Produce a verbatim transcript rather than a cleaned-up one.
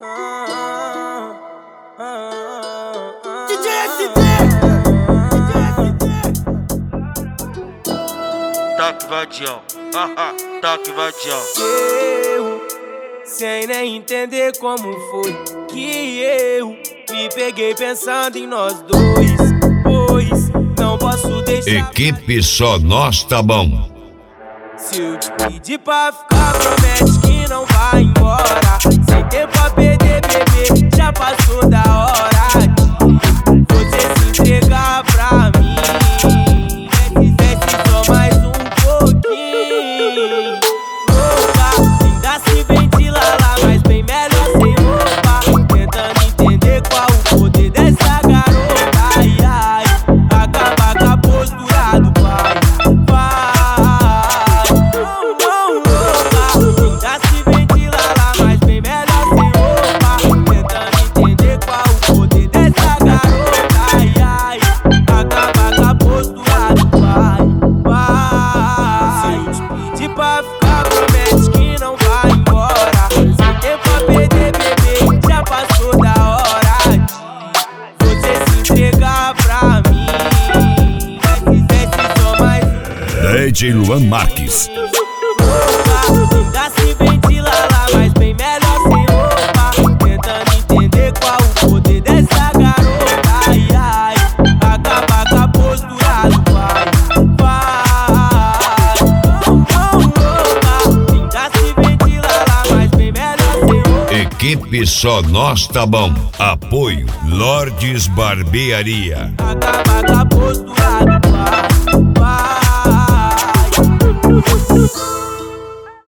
D J S D! Toque vadião, haha, toque vadião. Eu, sem nem entender como foi que eu me peguei pensando em nós dois, pois não posso deixar. Equipe Só Nós Tá Bom. Se eu te pedir pra ficar, promete que não vai embora. Sem tempo a perder, bebê, já passou da hora de você se entregar pra mim. Desce só mais um pouquinho. Louca, ainda se ventila lá, mas bem melhor sem roupa. Tentando entender qual o poder dessa garota. Ai, ai, acaba com a postura do pai. D J Luan Marques. Ainda se ventila lá, mas bem melhor sem roupa. Tentando entender qual o poder dessa garota. Ai, ai, acaba com a postura do pai. Vai, não louca. Ainda se ventila lá, mas bem melhor sem roupa. Equipe Só Nós Tá Bom. Apoio Lordes Barbearia. Acaba com a postura do pai. Vai.